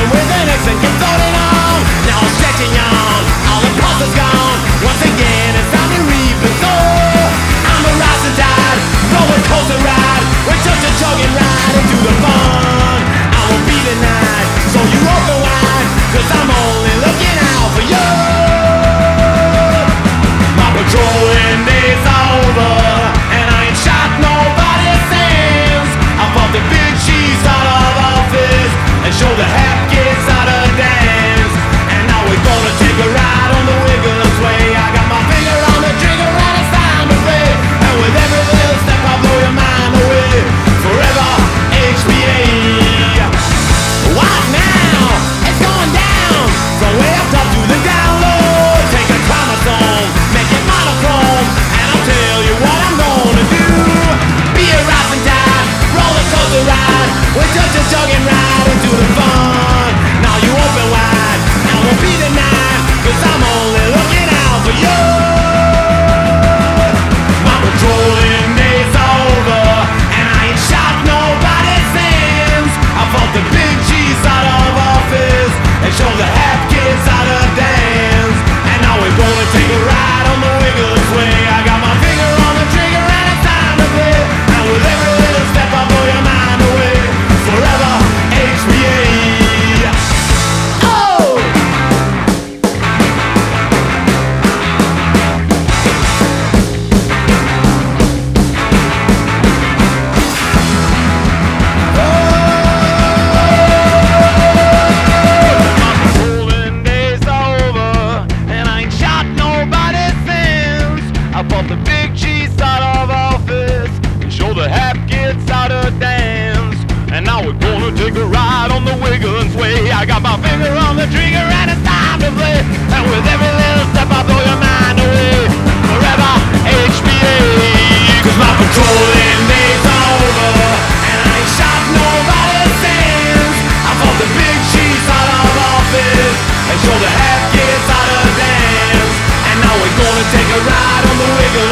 dancing with an ex and kept floating on. Now I'm stretching on, all the pulse is gone. Once again it's time to reap and sow. I'm a rising tide, roller coaster ride. We're just a chugging ride into the fun. I won't be denied, so you open wide, 'cause I'm only looking out for you. My patrolling days are over, and I ain't shot nobody's hands. I fought the big cheese out of office and showed the half kids how to dance. And now we're gonna take a ride on the Wiggles Way. I got my finger on the trigger and it's time to play. And with every little step I blow your mind away. Forever HBA. What now? It's going down from way up top to the down low. Take a chromosome, make it monochrome, and I'll tell you what I'm gonna do. Be a rising tide, roller coaster ride. We're just a chugging ride into the fun. Now you open wide, I won't be denied, 'cause I'm only looking out for you. My patrolling days are over, and I ain't shot nobody's hands. I fought the big cheese out of office and showed the half kids how to dance. And now we're gonna take a ride on the Wiggles Way. I got my finger on the trigger and it's time to play. And with every little step I blow your mind away. Forever HBA. Oh! Rolling days are over, and I ain't shot nobody's sins. I bought the big cheese out of office and show the half kids how to dance. And now we're gonna take a ride on the Wiggles Way. I got my finger on the trigger and it's time to play. And with every little step I blow your mind away. Forever HBA. 'Cause my patrolling days are over, and I ain't shot nobody's sins. I fought the big cheese out of office and show the half kids how to dance. And now we're gonna take a ride on the Wiggles